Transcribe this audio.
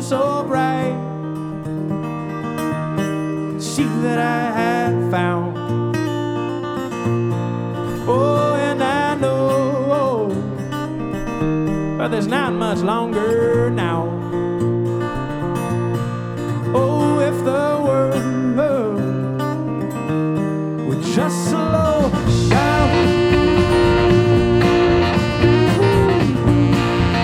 so bright. It's you that I have found. Oh, and I know, but there's not much longer now. Oh, if the world would just